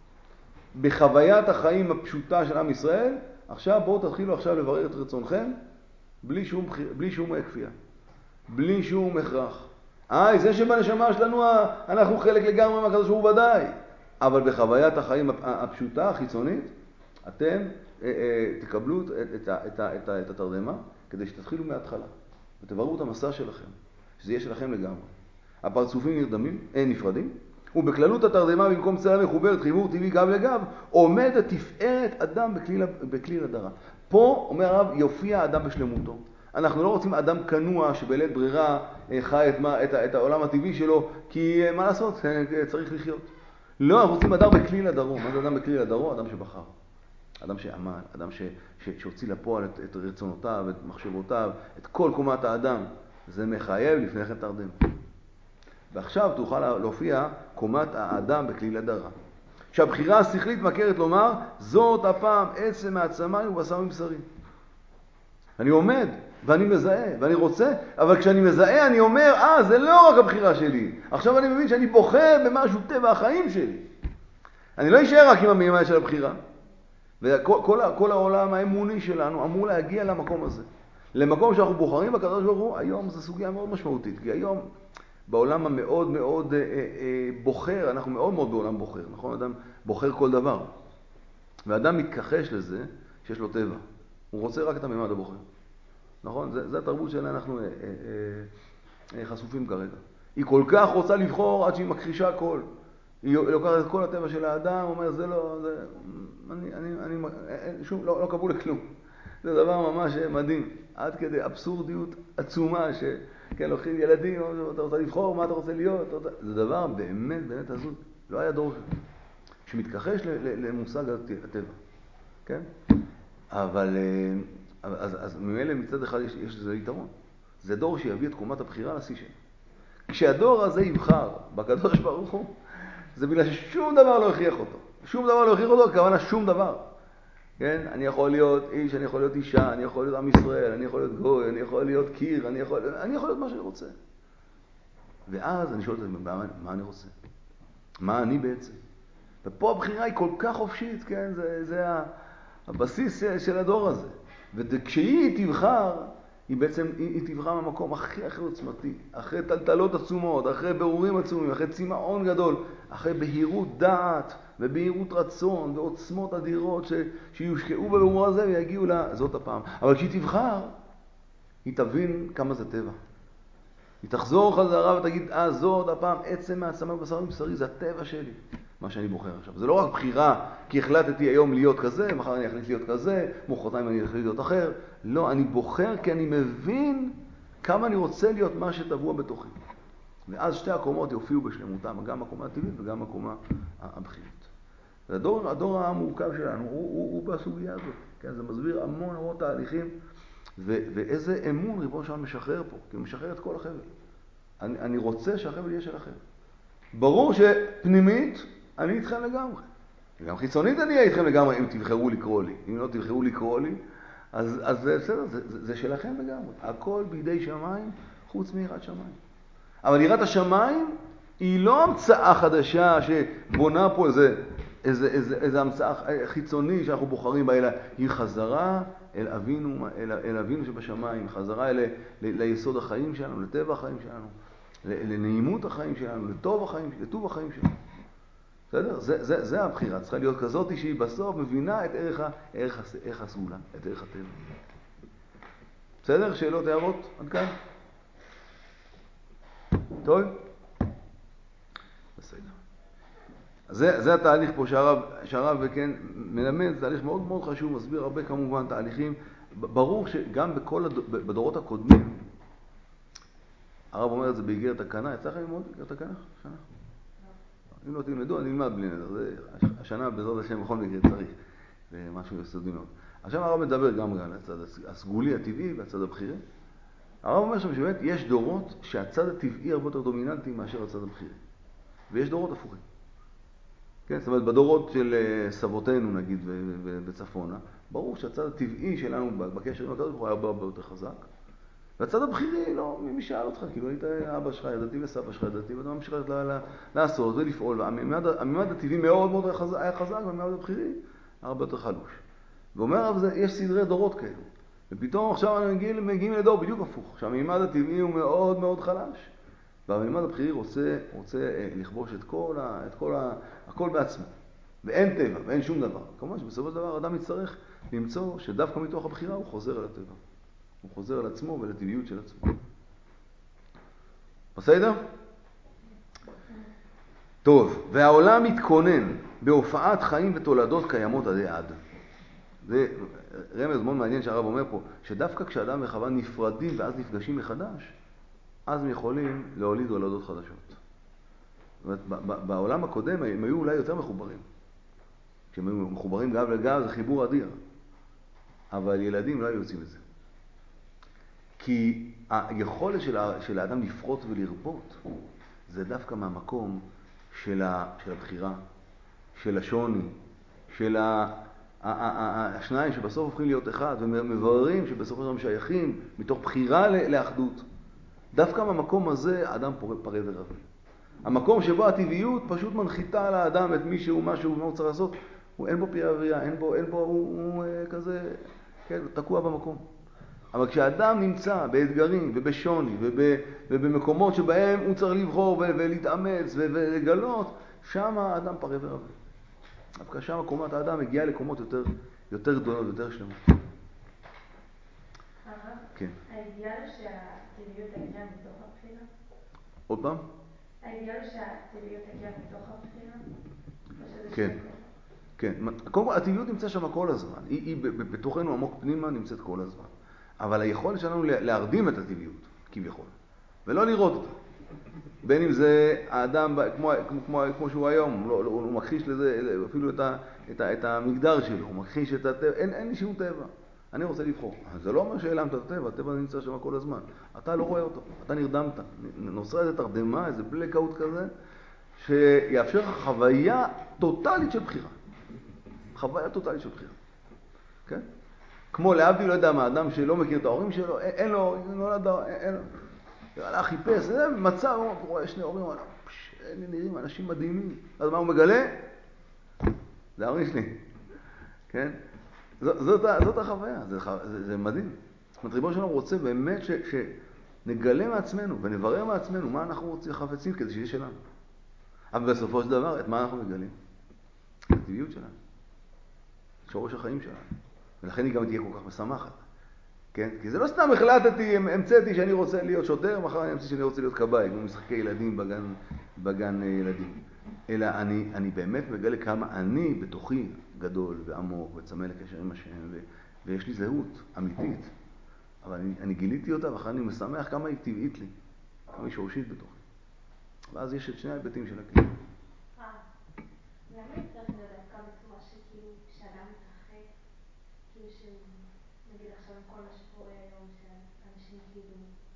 בחוויית החיים הפשוטה של עם ישראל, עכשיו בואו תתחילו עכשיו לברר את רצונכם, בלי שום, בלי שום כפייה, בלי שום הכרח. אה, זה שבנשמה שלנו אנחנו חלק לגמרי מהקדוש ברוך הוא ודאי. אבל בחוויית החיים הפשוטה, החיצונית, אתם אה, אה, תקבלו את, את, את, את, את התרדמה, כדי שתתחילו מההתחלה. ותברו את המסע שלכם, שזה יהיה שלכם לגמרי. הפרצופים נרדמים, אין נפרדים, ובכללות התרדמה במקום צלע מחוברת, חיבור טבעי גב לגב, עומדת תפארת אדם בכליל, בכליל הדרה. פה, אומר הרב, יופיע האדם בשלמותו. אנחנו לא רוצים אדם כנוע שבלית ברירה חי את, מה, את, את העולם הטבעי שלו, כי מה לעשות? צריך לחיות. לא, אנחנו רוצים אדם בכליל הדרו. מה זה אדם בכליל הדרו? אדם שבחר. אדם שעמל, אדם ש, ש, שהוציא לפועל את, את רצונותיו, את מחשבותיו, את כל קומת האדם. זה מחייב לפני כן תרדם. ועכשיו תוכל להופיע קומת האדם בכליל הדרה. שהבחירה השכלית מכרת לומר, זאת הפעם עצם מעצמי ובשר מבשרי. אני עומד, ואני מזהה, ואני רוצה, אבל כשאני מזהה אני אומר, אה, זה לא רק הבחירה שלי. עכשיו אני מבין שאני בוחר במשהו טבע החיים שלי. אני לא אשאר רק עם המהימה של הבחירה. וכל כל, כל העולם האמוני שלנו אמור להגיע למקום הזה. למקום שאנחנו בוחרים בקדוש ברוך הוא, היום זו סוגיה מאוד משמעותית, כי היום בעולם המאוד מאוד אה, אה, בוחר, אנחנו מאוד מאוד בעולם בוחר, נכון? אדם בוחר כל דבר. ואדם מתכחש לזה שיש לו טבע. הוא רוצה רק את הממד הבוחר. נכון? זה, זה התרבות שלה אנחנו אה, אה, אה, חשופים כרגע. היא כל כך רוצה לבחור עד שהיא מכחישה הכל. היא לוקחת את כל הטבע של האדם, אומר, זה לא, זה, אני, אני, אני, שום, לא, לא קבול לכלום. זה דבר ממש מדהים. עד כדי אבסורדיות עצומה ש... כן, לוקחים ילדים, אתה רוצה לבחור, מה אתה רוצה להיות? אתה... זה דבר באמת, באמת הזוי. לא היה דור שמתכחש למושג הטבע. כן? אבל, אז, אז ממילא מצד אחד יש, יש לזה יתרון. זה דור שיביא את קומת הבחירה לשיא שלו. כשהדור הזה יבחר בקדוש ברוך הוא, זה בגלל ששום דבר לא הכריח אותו. שום דבר לא הכריח אותו, כוונה שום דבר. כן? אני יכול להיות איש, אני יכול להיות אישה, אני יכול להיות עם ישראל, אני יכול להיות גוי, אני יכול להיות קיר, אני יכול, אני יכול להיות מה שאני רוצה. ואז אני שואל את זה, מה, מה אני רוצה? מה אני בעצם? ופה הבחירה היא כל כך חופשית, כן? זה, זה הבסיס של הדור הזה. וכשהיא תבחר, היא בעצם, היא, היא תברא מהמקום הכי הכי עוצמתי, אחרי טלטלות עצומות, אחרי ברורים עצומים, אחרי צמאון גדול, אחרי בהירות דעת ובהירות רצון ועוצמות אדירות ש, שיושקעו בבירור הזה ויגיעו לה, זאת הפעם. אבל כשהיא תבחר, היא תבין כמה זה טבע. היא תחזור חזרה ותגיד, אה, זאת הפעם, עצם מהעצמה בבשר מבשרי, זה הטבע שלי, מה שאני בוחר עכשיו. זה לא רק בחירה, כי החלטתי היום להיות כזה, מחר אני אחליט להיות כזה, מוחרתיים אני אחליט להיות אחר. לא, אני בוחר כי אני מבין כמה אני רוצה להיות מה שטבוע בתוכי. ואז שתי הקומות יופיעו בשלמותם, גם הקומה הטבעית וגם הקומה הבחירית. הדור, הדור המורכב שלנו הוא, הוא, הוא בסוגיה הזאת. כן? זה מסביר המון המון תהליכים, ו, ואיזה אמון ריבונו של עולם משחרר פה, כי הוא משחרר את כל החבל. אני, אני רוצה שהחבל יהיה שלכם. ברור שפנימית אני איתכם לגמרי. גם חיצונית אני אהיה איתכם לגמרי אם תבחרו לקרוא לי. אם לא תבחרו לקרוא לי, אז, אז זה בסדר, זה, זה, זה שלכם לגמרי. הכל בידי שמיים, חוץ מיראת שמיים. אבל יראת השמיים היא לא המצאה חדשה שבונה פה איזה, איזה, איזה, איזה המצאה חיצוני שאנחנו בוחרים בה, אלא היא חזרה אל אבינו, אל, אל אבינו שבשמיים, חזרה אל, ל, ליסוד החיים שלנו, לטבע החיים שלנו, לנעימות החיים שלנו, לטוב החיים, לטוב החיים שלנו. בסדר? זה, זה, זה הבחירה. צריכה להיות כזאת שהיא בסוף מבינה את ערך, ערך, ערך הסגולה, את ערך הטבע. בסדר? שאלות, הערות? עד כאן? טוב? בסדר. זה, זה התהליך פה שהרב, שהרב וכן מלמד, זה תהליך מאוד מאוד חשוב, מסביר הרבה כמובן תהליכים. ברור שגם בכל הדור, בדורות הקודמים, הרב אומר את זה באיגרת הקנה, יצא לכם ללמוד איגרת הקנה? שנה? אם לא תלמדו, אני אלמד בלי נדר. זה השנה בעזרת השם בכל מקרה צריך. זה משהו יסודי מאוד. עכשיו הרב מדבר גם על הצד הסגולי, הטבעי והצד הבחירי. הרב אומר שם שבאמת יש דורות שהצד הטבעי הרבה יותר דומיננטי מאשר הצד הבחירי. ויש דורות הפוכים. כן, זאת אומרת, בדורות של סבותינו נגיד בצפונה, ברור שהצד הטבעי שלנו בקשר עם הקדוש ברוך הוא היה הרבה יותר חזק. והצד הבחירי, לא, מי שאל אותך, כאילו היית אבא שלך ידעתי וסבא שלך ידעתי, ואתה ממשיך לעשות ולפעול, והממד הטבעי מאוד מאוד היה חזק, והממד הבחירי הרבה יותר חלוש. ואומר רב, יש סדרי דורות כאלו, ופתאום עכשיו אנחנו מגיעים, מגיעים לדור בדיוק הפוך, שהממד הטבעי הוא מאוד מאוד חלש, והממד הבחירי רוצה, רוצה לכבוש את כל, ה, את כל ה, הכל בעצמו, ואין טבע, ואין שום דבר. כמובן שבסופו של דבר אדם יצטרך למצוא שדווקא מתוך הבחירה הוא חוזר אל הטבע. הוא חוזר על עצמו ולטבעיות של עצמו. בסדר? טוב, והעולם מתכונן בהופעת חיים ותולדות קיימות עדי עד. זה רמז מאוד מעניין שהרב אומר פה, שדווקא כשאדם וחווה נפרדים ואז נפגשים מחדש, אז הם יכולים להוליד הולדות חדשות. זאת אומרת, בעולם הקודם הם היו אולי יותר מחוברים. כשהם היו מחוברים גב לגב זה חיבור אדיר. אבל ילדים לא היו יוצאים לזה. כי היכולת של האדם לפרוט ולרבות זה דווקא מהמקום של הבחירה, של השוני, של השניים שבסוף הופכים להיות אחד ומבררים שבסוף הם שייכים מתוך בחירה לאחדות. דווקא מהמקום הזה האדם פרה ורבה. המקום שבו הטבעיות פשוט מנחיתה על האדם את מישהו, משהו, מה הוא צריך לעשות, הוא אין בו פרייה ורייה, אין בו, אין בו, הוא, הוא כזה, כן, תקוע במקום. אבל כשאדם נמצא באתגרים ובשוני וב, ובמקומות שבהם הוא צריך לבחור ולהתאמץ ולגלות, שם האדם פרה ורבה. דווקא שם קומת האדם מגיעה לקומות יותר, יותר גדולות, יותר שלמות. כן. האידיאל שהטבעיות תגיע מתוך הבחירה? עוד פעם? האידיאל שהטבעיות תגיע מתוך הבחירה? כן. כן. קודם כל, הטבעיות נמצא שם כל הזמן. היא, היא בתוכנו עמוק פנימה נמצאת כל הזמן. אבל היכולת שלנו להרדים את הטבעיות, כביכול, ולא לראות אותה. בין אם זה האדם, כמו, כמו, כמו שהוא היום, לא, לא, הוא מכחיש לזה אפילו את, ה, את, ה, את המגדר שלו, הוא מכחיש את הטבע, אין, אין לי שום טבע. אני רוצה לבחור. זה לא אומר שהעלמת את הטבע, הטבע נמצא שם כל הזמן. אתה לא רואה אותו, אתה נרדמת. נוצרה איזה תרדמה, איזה בלקאוט כזה, שיאפשר לך חוויה טוטלית של בחירה. חוויה טוטלית של בחירה. כן? כמו להבדיל, לא יודע מה, אדם שלא מכיר את ההורים שלו, אין, אין לו, נולד, אין לו. הלך, חיפש, זה מצא, הוא רואה שני הורים, הוא אומר, נראים אנשים מדהימים. אז מה הוא מגלה? זה ההורים שלי. כן? זאת, זאת, זאת החוויה, זה, זה, זה מדהים. אומרת, ריבונו של עולם רוצה באמת ש, שנגלה מעצמנו ונברר מעצמנו מה אנחנו רוצים חפצים כדי שיהיה שלנו. אבל בסופו של דבר, את מה אנחנו מגלים? את הטבעיות שלנו. שורש החיים שלנו. ולכן היא גם תהיה כל כך משמחת. כן? כי זה לא סתם החלטתי, המצאתי שאני רוצה להיות שוטר, מחר אני המצאתי שאני רוצה להיות כבאי, כמו משחקי ילדים בגן, בגן ילדים. אלא אני, אני באמת מגלה כמה אני בתוכי גדול ועמוק וצמא לקשר עם השם, ו, ויש לי זהות אמיתית. אבל אני, אני גיליתי אותה, ואחר אני משמח כמה היא טבעית לי, כמה היא שורשית בתוכי. ואז יש את שני ההיבטים של הכלי. אה, למה צריך לדעת כמה בצורה שכאילו, שאדם מתרחק, כאילו שנגיד עכשיו עם כל מה שקורה היום, שאנשים כאילו,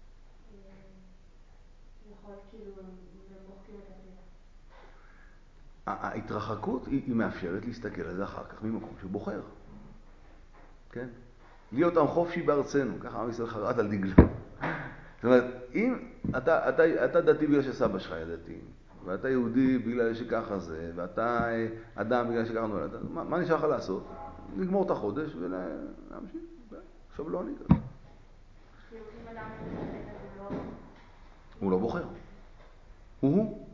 יכול כאילו, הם מוחקים את הטבע. ההתרחקות היא, היא מאפשרת להסתכל על זה אחר כך ממקום שבוחר. כן? להיות עם חופשי בארצנו, ככה עם ישראל חרט על דגלו. זאת אומרת, אם אתה, אתה, אתה דתי בגלל שסבא שלך היה דתי, ואתה יהודי בגלל שככה זה, ואתה אדם בגלל שככה נולדת, מה, מה נשאר לך לעשות? לגמור את החודש ולהמשיך. עכשיו לא אני כזה. כאילו, אם אדם לא מתרחק, אז הוא לא... הוא לא בוחר. הוא הוא.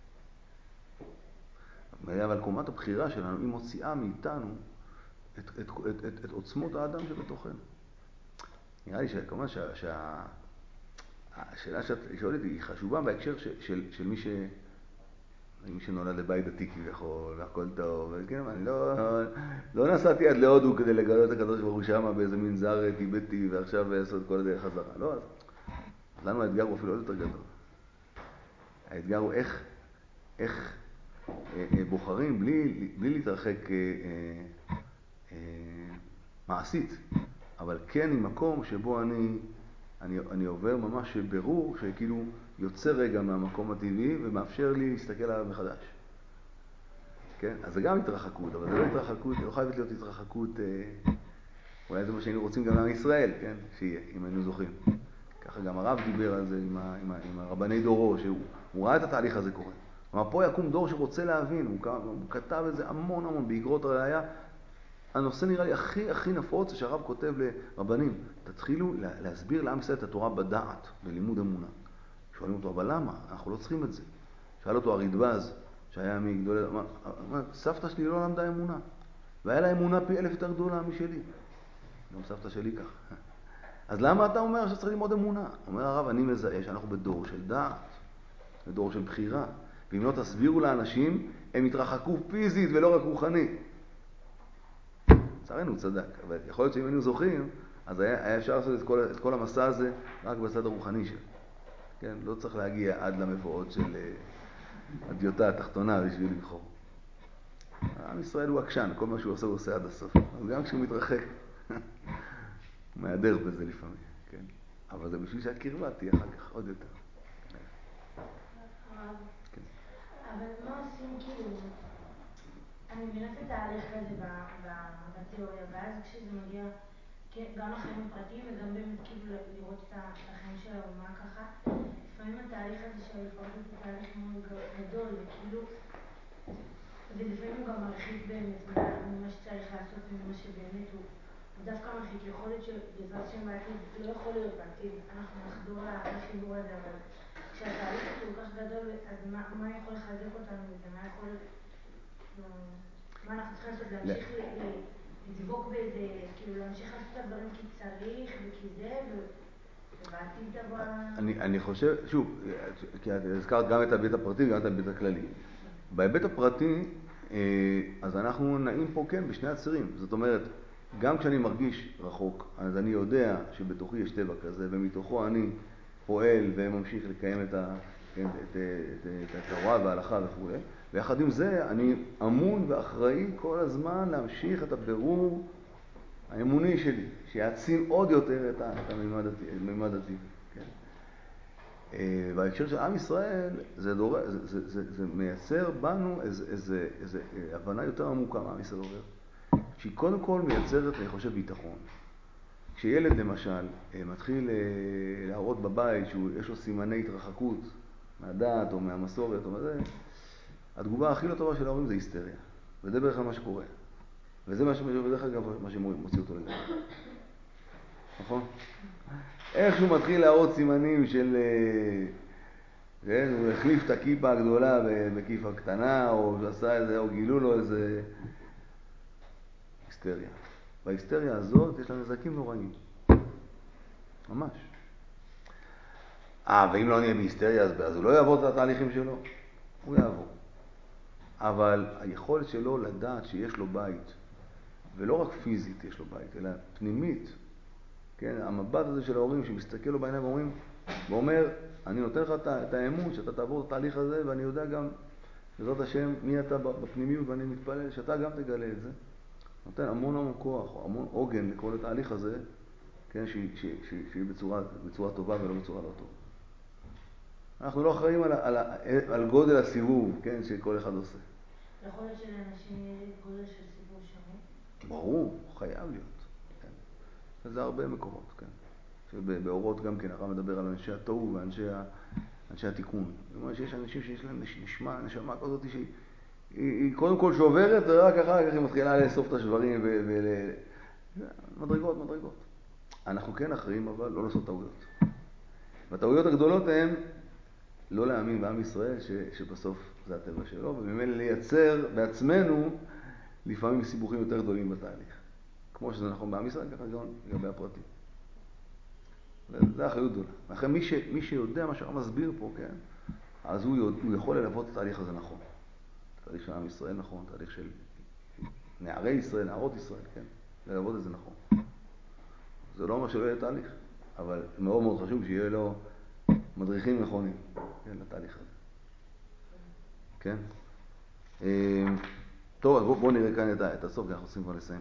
אבל קומת הבחירה שלנו היא מוציאה מאיתנו את, את, את, את, את עוצמות האדם שבתוכנו. נראה לי שכמובן שה, שה, השאלה שאת שואלת היא חשובה בהקשר של, של, של מי, ש, מי שנולד לבית דתי כביכול, והכל טוב. וכן, אני לא, לא נסעתי עד להודו כדי לגלות את הקדוש ברוך הוא שמה באיזה מין זר טיבטי, ועכשיו לעשות כל הדרך חזרה. לא, אז לנו האתגר הוא אפילו עוד יותר גדול. האתגר הוא איך, איך בוחרים בלי, בלי להתרחק אה, אה, אה, מעשית, אבל כן עם מקום שבו אני, אני, אני עובר ממש ברור שכאילו יוצא רגע מהמקום הטבעי ומאפשר לי להסתכל עליו מחדש. כן? אז זה גם התרחקות, אבל זה לא התרחקות, לא חייבת להיות התרחקות, אה, אולי זה מה שהיינו רוצים גם לעם ישראל, כן? שיהיה, אם היינו זוכים. ככה גם הרב דיבר על זה עם, ה, עם, ה, עם הרבני דורו, שהוא ראה את התהליך הזה קורה. אבל פה יקום דור שרוצה להבין, הוא, הוא כתב את זה המון המון באגרות הראייה. הנושא נראה לי הכי הכי נפוץ שהרב כותב לרבנים, תתחילו להסביר לעם ישראל את התורה בדעת, בלימוד אמונה. שואלים אותו, אבל למה? אנחנו לא צריכים את זה. שאל אותו הרדב"ז, שהיה מגדולי, אמר, אמר, סבתא שלי לא למדה אמונה, והיה לה אמונה פי אלף יותר גדולה משלי. גם סבתא שלי כך. אז למה אתה אומר שצריך ללמוד אמונה? אומר הרב, אני מזהה שאנחנו בדור של דעת, בדור של בחירה. ואם לא תסבירו לאנשים, הם יתרחקו פיזית ולא רק רוחנית. לצערנו הוא צדק, אבל יכול להיות שאם היינו זוכים, אז היה, היה אפשר לעשות את כל, את כל המסע הזה רק בצד הרוחני שלו. כן? לא צריך להגיע עד למבואות של הדיוטה התחתונה בשביל לבחור. עם ישראל הוא עקשן, כל מה שהוא עושה הוא עושה עד הסוף. אז גם כשהוא מתרחק, הוא מהדר בזה לפעמים. כן? אבל זה בשביל שהקרבה תהיה אחר כך עוד יותר. כן. אבל מה עושים כאילו, אני מבינה את התהליך כזה בתיאוריה, ואז כשזה מגיע גם לחיים הפרטיים וגם באמת כאילו לראות את החיים של האומה ככה, לפעמים התהליך הזה של ההתפרדות הוא תהליך מאוד גדול, וכאילו, ולפעמים הוא גם מרחיק באמת ממה שצריך לעשות וממה שבאמת הוא, הוא דווקא מרחיק. יכול להיות שבעזרת שם בעתיד, לא יכול להיות בעתיד, אנחנו נחדור לחיבור הזה, אבל כשהתהליך הוא כל כך גדול, אז מה, מה יכול לחזק אותנו בזה? מה יכול... מה אנחנו צריכים לעשות? להמשיך לדבוק באיזה, כאילו להמשיך לעשות את הדברים כי צריך וכי זה, ובעתיד תבוא... אני, אני חושב, שוב, כי את הזכרת גם את ההיבט הפרטי וגם את ההיבט הכללי. בהיבט הפרטי, אז אנחנו נעים פה כן בשני הצירים. זאת אומרת, גם כשאני מרגיש רחוק, אז אני יודע שבתוכי יש טבע כזה, ומתוכו אני פועל וממשיך לקיים את, ה, כן, את, את, את התורה וההלכה וכו'. ויחד עם זה אני אמון ואחראי כל הזמן להמשיך את הבירור האמוני שלי, שיעצים עוד יותר את, את הממד הטבעי. כן? בהקשר של עם ישראל, זה, דור, זה, זה, זה, זה מייצר בנו איזו איזה, איזה הבנה יותר עמוקה מה עם ישראל עובר. שהיא קודם כל מייצרת, אני חושב, ביטחון. כשילד למשל מתחיל להראות בבית שיש לו סימני התרחקות מהדת או מהמסורת או מזה, התגובה הכי לא טובה של ההורים זה היסטריה. וזה בערך מה שקורה. וזה מה שבדרך כלל מה שמוציא אותו לגמרי. נכון? איך שהוא מתחיל להראות סימנים של... כן, הוא החליף את הכיפה הגדולה בכיפה קטנה, או שעשה איזה, או גילו לו איזה היסטריה. בהיסטריה הזאת יש לה נזקים נוראים. ממש. אה, ואם לא נהיה בהיסטריה, אז הוא לא יעבור את התהליכים שלו. הוא יעבור. אבל היכולת שלו לדעת שיש לו בית, ולא רק פיזית יש לו בית, אלא פנימית, כן, המבט הזה של ההורים שמסתכל לו בעיניים ואומרים, ואומר, אני נותן לך את האמון שאתה תעבור את התהליך הזה, ואני יודע גם, בעזרת השם, מי אתה בפנימיות, ואני מתפלל שאתה גם תגלה את זה. נותן המון המון כוח, או המון עוגן לכל התהליך הזה, כן, שיהיה בצורה, בצורה טובה ולא בצורה לא טובה. אנחנו לא אחראים על, על, על גודל הסיבוב, כן, שכל אחד עושה. יכול להיות שלאנשים יהיה גודל של סיבוב שונה? ברור, חייב להיות. כן. וזה הרבה מקומות, כן. שבאורות גם כן, הרב מדבר על אנשי התוהו ואנשי ה, אנשי התיקון. זאת אומרת שיש אנשים שיש להם נשמע, נשמה כזאת שהיא היא, היא קודם כל שוברת, ורק אחר כך היא מתחילה לאסוף את השברים ו... ול... מדרגות, מדרגות. אנחנו כן אחראים, אבל לא לעשות טעויות. והטעויות הגדולות הן לא להאמין בעם ישראל ש... שבסוף זה הטבע שלו, וממילא לייצר בעצמנו לפעמים סיבוכים יותר גדולים בתהליך. כמו שזה נכון בעם ישראל, ככה גם לגבי הפרטים. זה אחריות גדולה. לכן מי, ש... מי שיודע מה שהרב מסביר פה, כן, אז הוא, יודע... הוא יכול ללוות את התהליך הזה נכון. תהליך של עם ישראל נכון, תהליך של נערי ישראל, נערות ישראל, כן, ללוות את זה נכון. זה לא אומר שלא יהיה תהליך, אבל מאוד מאוד חשוב שיהיה לו מדריכים נכונים, כן, לתהליך הזה. כן? טוב, אז בואו בוא נראה כאן את, את הסוף, כי אנחנו רוצים כבר לסיים.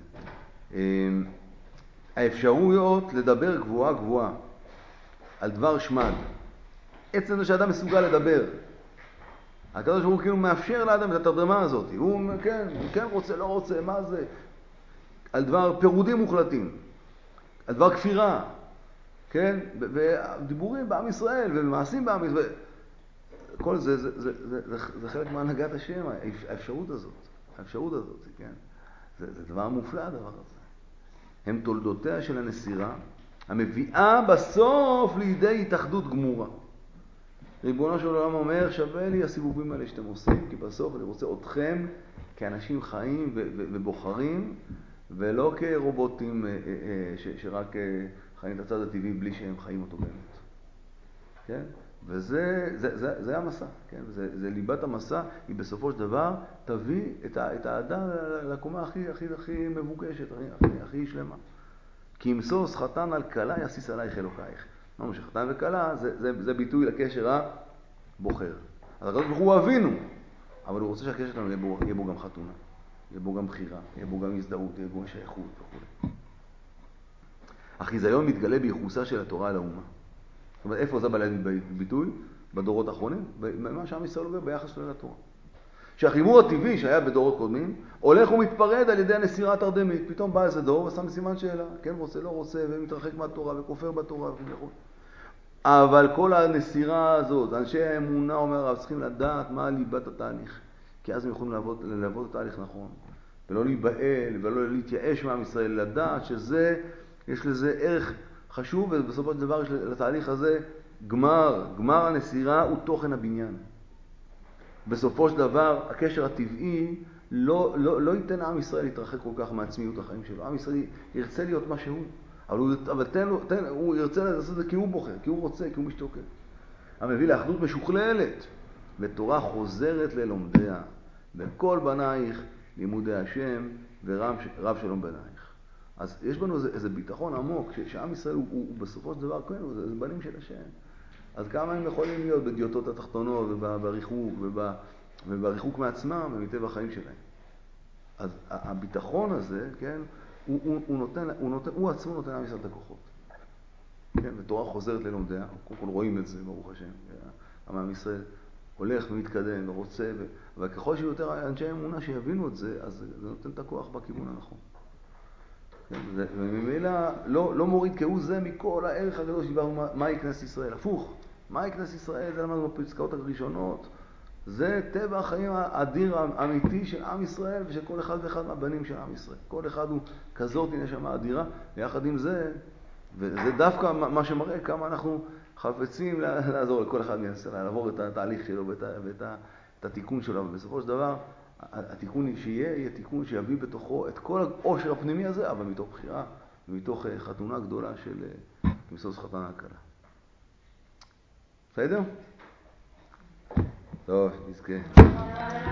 האפשרויות לדבר גבוהה גבוהה על דבר שמד. עצם זה שאדם מסוגל לדבר. הקדוש ברוך הוא כאילו מאפשר לאדם את התרדמה הזאת. הוא כן, כן רוצה, לא רוצה, מה זה? על דבר פירודים מוחלטים. על דבר כפירה. כן? ודיבורים בעם ישראל ומעשים בעם ישראל. כל זה, זה, זה, זה, זה, זה חלק מהנהגת השם, האפשרות הזאת. האפשרות הזאת, כן? זה, זה דבר מופלא, הדבר הזה. הם תולדותיה של הנסירה, המביאה בסוף לידי התאחדות גמורה. ריבונו של עולם אומר, שווה לי הסיבובים האלה שאתם עושים, כי בסוף אני רוצה אתכם כאנשים חיים ו- ו- ובוחרים, ולא כרובוטים ש- שרק חיים את הצד הטבעי בלי שהם חיים אותו באמת. כן? וזה זה, זה, זה המסע, כן? זה, זה ליבת המסע, היא בסופו של דבר תביא את, ה- את האדם לקומה הכי, הכי, הכי מבוקשת, הכי, הכי, הכי שלמה. כי אם סוס חתן על קלה יסיס עלייך אלוקייך. אמרנו שחתן וקלה זה, זה, זה ביטוי לקשר הבוחר. אז הקדוש ברוך הוא אבינו, אבל הוא רוצה שהקשר שלנו יהיה בו, יהיה בו גם חתונה, יהיה בו גם בחירה, יהיה בו גם הזדהות, יהיה בו שייכות וכו'. החיזיון מתגלה בייחוסה של התורה על האומה. זאת אומרת, איפה זה בא לידי ביטוי? בדורות האחרונים, במה שעם ישראל עובר ביחס שלו לתורה. שהחיבור הטבעי שהיה בדורות קודמים, הולך ומתפרד על ידי הנסירה התרדמית. פתאום בא איזה דור ושם סימן שאלה, כן רוצה, לא רוצה, ומתרחק מהתורה וכופר בתורה וכו'. אבל כל הנסירה הזאת, אנשי האמונה, אומר הרב, צריכים לדעת מה ליבת התהליך. כי אז הם יכולים לעבוד, לעבוד את התהליך נכון. ולא להיבהל, ולא להתייאש מעם ישראל, לדעת שזה, יש לזה ערך חשוב, ובסופו של דבר יש לתהליך הזה גמר, גמר הנסירה הוא תוכן הבניין. בסופו של דבר, הקשר הטבעי לא, לא, לא ייתן עם ישראל להתרחק כל כך מעצמיות החיים שלו. עם ישראל ירצה להיות מה שהוא, אבל, הוא, אבל תן לו, תן, הוא ירצה לעשות את זה כי הוא בוחר, כי הוא רוצה, כי הוא משתוקק. המביא לאחדות משוכללת, ותורה חוזרת ללומדיה. בכל בנייך לימודי השם ורב שלום בנייך. אז יש בנו איזה, איזה ביטחון עמוק, שעם ישראל הוא, הוא, הוא בסופו של דבר, כן, זה, זה בנים של השם. אז כמה הם יכולים להיות בדיוטות התחתונות ובריחוק ובריחוק מעצמם ומטבע החיים שלהם. אז הביטחון הזה, כן, הוא, הוא, הוא, נותן, הוא, נותן, הוא עצמו נותן עם ישראל את הכוחות. כן, ותורה חוזרת ללומדיה, קודם כל רואים את זה, ברוך השם. עם ישראל הולך ומתקדם ורוצה, ו... וככל שיותר אנשי אמונה שיבינו את זה, אז זה נותן את הכוח בכיוון הנכון. כן, זה, וממילא לא, לא מוריד כהוא זה מכל הערך הגדול שדיברנו מה, מהי כנסת ישראל. הפוך, מהי כנסת ישראל, זה למדנו בפסקאות הראשונות, זה טבע החיים האדיר האמיתי של עם ישראל ושל כל אחד ואחד מהבנים של עם ישראל. כל אחד הוא כזאת נשמה אדירה, ויחד עם זה וזה דווקא מה שמראה כמה אנחנו חפצים לעזור לכל אחד מנסה לעבור את התהליך שלו ואת, ואת, את התיקון שלו. ובסופו של דבר, התיקון שיהיה, יהיה תיקון שיביא בתוכו את כל העושר הפנימי הזה, אבל מתוך בחירה, ומתוך חתונה גדולה של משוש חתנה הקלה. בסדר? טוב, נזכה.